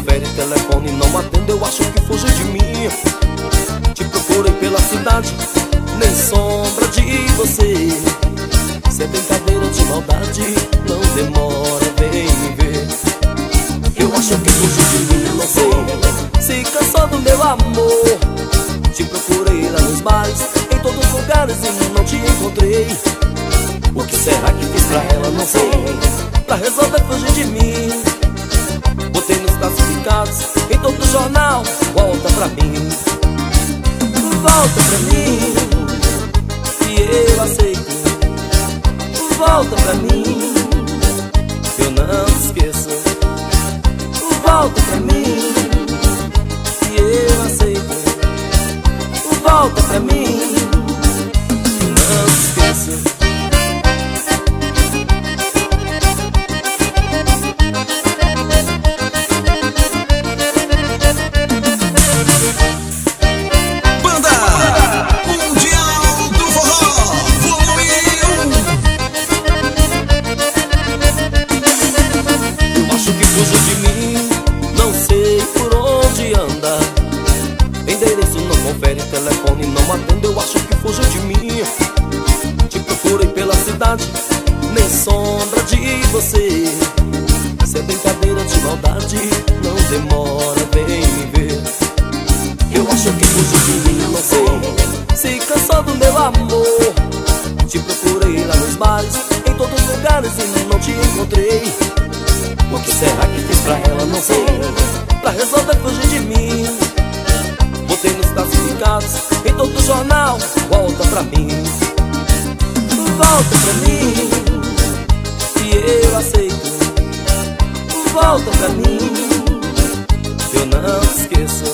confere telefone, não atende, eu acho que fugiu de mim. Te procurei pela cidade, nem sombra de você. Se é brincadeira de maldade, não demora, vem me ver. Eu acho que fugiu de mim, não sei, se cansou do meu amor. Te procurei lá nos bares, em todos os lugares e não te encontrei. O que será que fiz pra ela, não sei, pra resolver fugir de mim. Botei nos classificados, em todo jornal, volta pra mim. Volta pra mim, e eu aceito. Volta pra mim, eu não esqueço. Volta pra mim, e eu aceito. Volta pra mim, eu não esqueço. Fugiu de mim, não sei por onde anda. Endereço não confere, telefone não atende, eu acho que fugiu de mim. Te procurei pela cidade, nem sombra de você. Se é brincadeira de maldade, não demora, vem me ver. Eu acho que fugiu de mim, não sei, se cansou do meu amor. Te procurei lá nos bares, em todos os lugares e não te encontrei. O que será que fiz pra ela, não sei, pra resolver fugir de mim. Botei nos classificados, em todo jornal, volta pra mim. Volta pra mim, e eu aceito. Volta pra mim, eu não esqueço.